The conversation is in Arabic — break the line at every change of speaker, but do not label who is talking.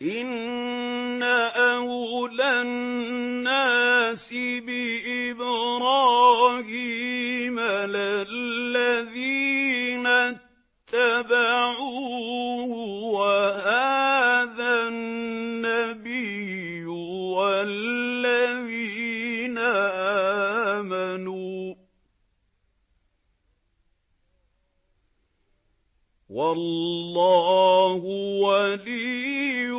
إِنَّ أَوْلَى النَّاسِ بِإِبْرَاهِيمَ لَلَّذِينَ اتَّبَعُوهُ وَهَٰذَا النَّبِيُّ وَالَّذِينَ آمَنُوا ۗ وَاللَّهُ وَلِيُّ